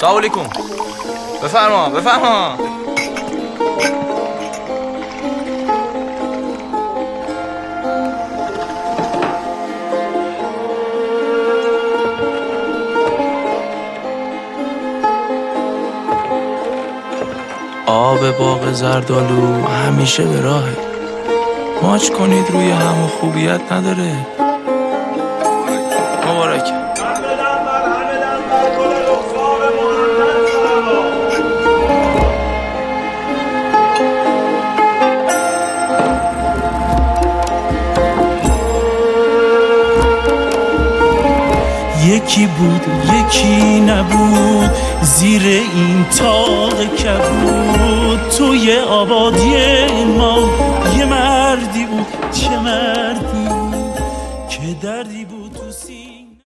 سلام علیکم. بفرما. آب باغ زردالو همیشه به راهه. ماچ کنید روی هم و خوبیت نداره. مبارک. یکی بود یکی نبود زیر این طاق کبود. توی آبادی ما یه مردی بود، چه مردی که دردی بود.